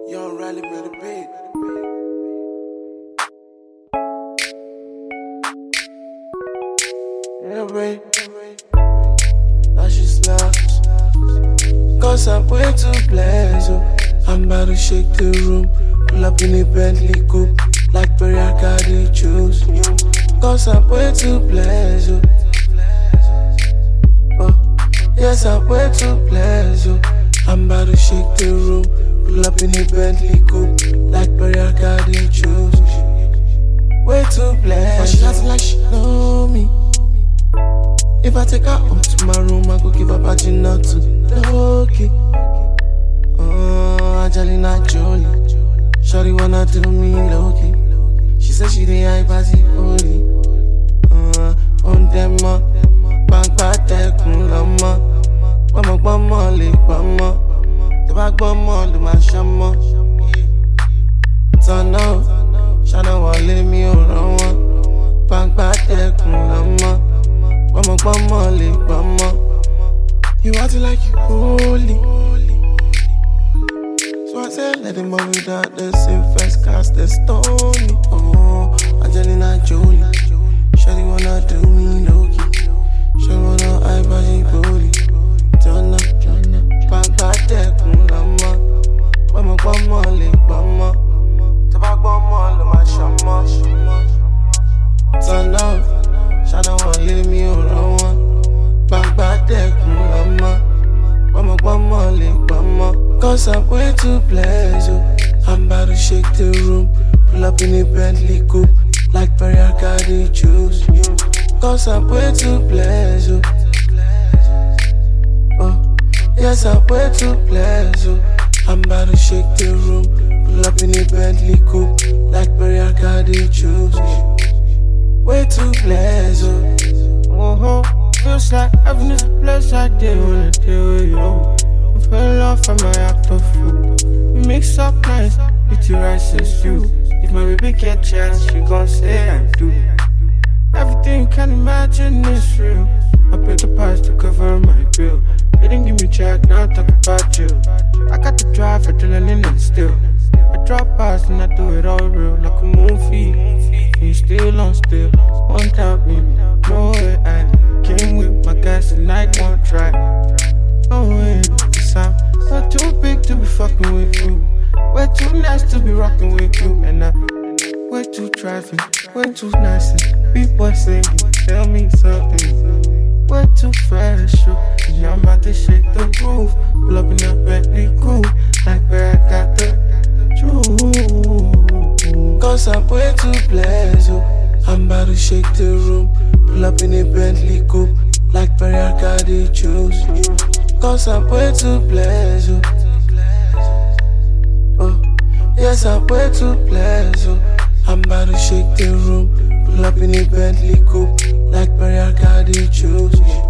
Young Riley made a beat. Yeah, Ray. Now she slaps. Cause I'm way too blessed. I'm about to shake the room. Pull up in the Bentley coupe. Like Perry Arcade juice. Cause I'm way too blessed. Yes, I'm way too blessed. I'm about to shake the room. Pull up in the Bentley coupe. Like Perry Arcade juice. Way too blessed. She acting like she know me. If I take her home to my room, I go give her party not to Loki. Angelina Jolie. Shawty wanna do me low-key. She said she the high party holy. On them bank tekun lama. Gbọmọ le gbọmọ. Tó bá gbọmọ ló máa ṣọmọ. Turn up, ṣáná wọlé mi ò rán wọn. Bank tekun lama. Gbọmọ le gbọmọ. You acting like you holy. So I said, let him up without the same first cast the stony. Angelina Jolie. Shawty wanna do me low-key. Shawty wanna high body booty. Turn up, bank tekun lama. Gbọmọ le gbọmọ. Tó bá gbọmọ ló máa ṣọmọ. Turn up, ṣáná wọlé mi ò rán wọn. Bank tekun lama. Gbọmọ le gbọmọ. Cause I'm way too blessed. I'm about to shake the room. Pull up in the Bentley coupe. Like Perry Arcade juice. Cause I'm way too blessed. Yes, I'm way too blessed. I'm about to shake the room. Pull up in the Bentley coupe. Like Perry Arcade juice. Way too blessed. Feels like having this place I did when I did with you. I fell off from my act of food. We mix up nice, with your rice and stew. If my baby get chance, she gon' say I do. Everything you can imagine is real. I paid the price to cover my bill. They didn't give me check, now I talk about you. I got the drive, adrenaline and still. I drop past and I do it all real. Like a movie, and you still on still. One time, baby, no way I came with my guys and I won't try. No way, cause I'm not too big to be fucking with you. Way too nice to be rocking with you. And I'm way too driving, way too nice. And people singing, tell me something. Way too fresh, and I'm about to shake the roof. Pull up in that Bentley coupe, like where I got the juice. Cause I'm way too blessed. I'm about to shake the room. Pull up in the Bentley coupe. Like Perry Arcade juice. Cause I'm way too blessed. Yes, I'm way too blessed. I'm about to shake the room. Pull up in the Bentley coupe. Like Perry Arcade juice.